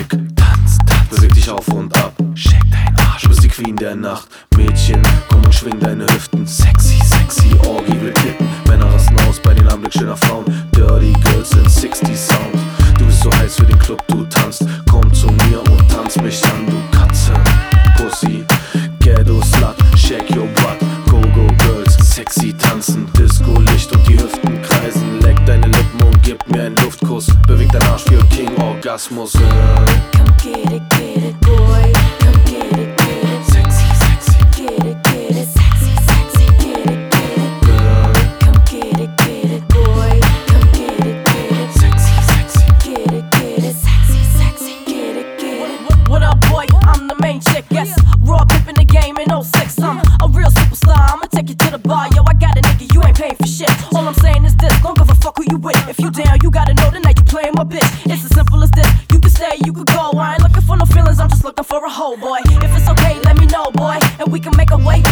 Kick. Tanz, tanz, beweg dich auf und ab. Shake dein Arsch, du bist die Queen der Nacht. Mädchen, komm und schwing deine Hüften. Sexy, sexy, Orgie will kicken. Männer rasten aus bei den Anblick schöner Frauen. Dirty Girls in 60 Sound. Du bist so heiß für den Club, du tanzt. Komm zu mir und tanz mich an, du Katze. Pussy, Ghetto Slut, shake your butt. Go-Go Girls, sexy tanzen. Disco-Licht und die Hüften kreisen. Leck deine Lippen und gib mir einen Luftkuss. Beweg dein Arsch für King Orgasmus. Come get it, boy. Come get it. Sexy, sexy, Get it, sexy, sexy. Get it, girl. come get it, boy. Come get it. Sexy, sexy. Get it, sexy, sexy. Get it. What up, boy? I'm the main chick, yes. Raw pimpin' the game in 06. I'm a real superstar. I'ma take you to the bar. Yo, I got a nigga, you ain't paying for shit. All I'm saying is this, don't give a fuck who you with. If you down, you gotta know tonight you playing my bitch. It's as simple as this. You can stay, you can go. I ain't looking for no feelings, I'm just looking for a hoe, boy. If it's okay, let me know, boy. And we can make a way.